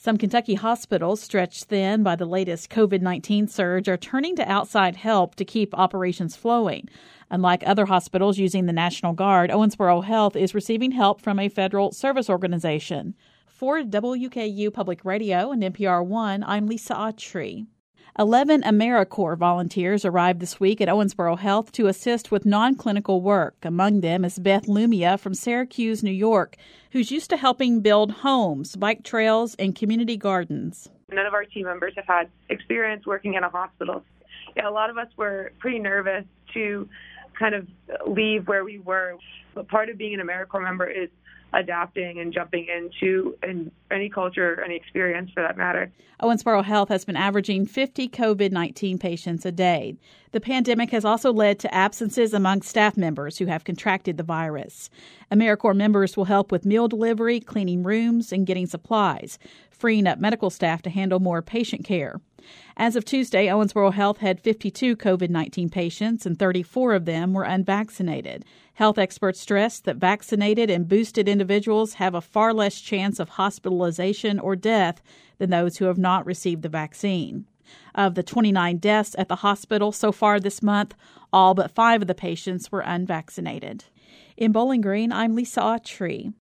Some Kentucky hospitals, stretched thin by the latest COVID-19 surge, are turning to outside help to keep operations flowing. Unlike other hospitals using the National Guard, Owensboro Health is receiving help from a federal service organization. For WKU Public Radio and NPR One, I'm Lisa Autry. 11 AmeriCorps volunteers arrived this week at Owensboro Health to assist with non-clinical work. Among them is Beth Lumia from Syracuse, New York, who's used to helping build homes, bike trails, and community gardens. None of our team members have had experience working in a hospital. A lot of us were pretty nervous to kind of leave where we were. But part of being an AmeriCorps member is adapting and jumping into any culture, any experience for that matter. Owensboro Health has been averaging 50 COVID-19 patients a day. The pandemic has also led to absences among staff members who have contracted the virus. AmeriCorps members will help with meal delivery, cleaning rooms, and getting supplies, freeing up medical staff to handle more patient care. As of Tuesday, Owensboro Health had 52 COVID-19 patients, and 34 of them were unvaccinated. Health experts stress that vaccinated and boosted individuals have a far less chance of hospitalization or death than those who have not received the vaccine. Of the 29 deaths at the hospital so far this month, all but 5 of the patients were unvaccinated. In Bowling Green, I'm Lisa Autry.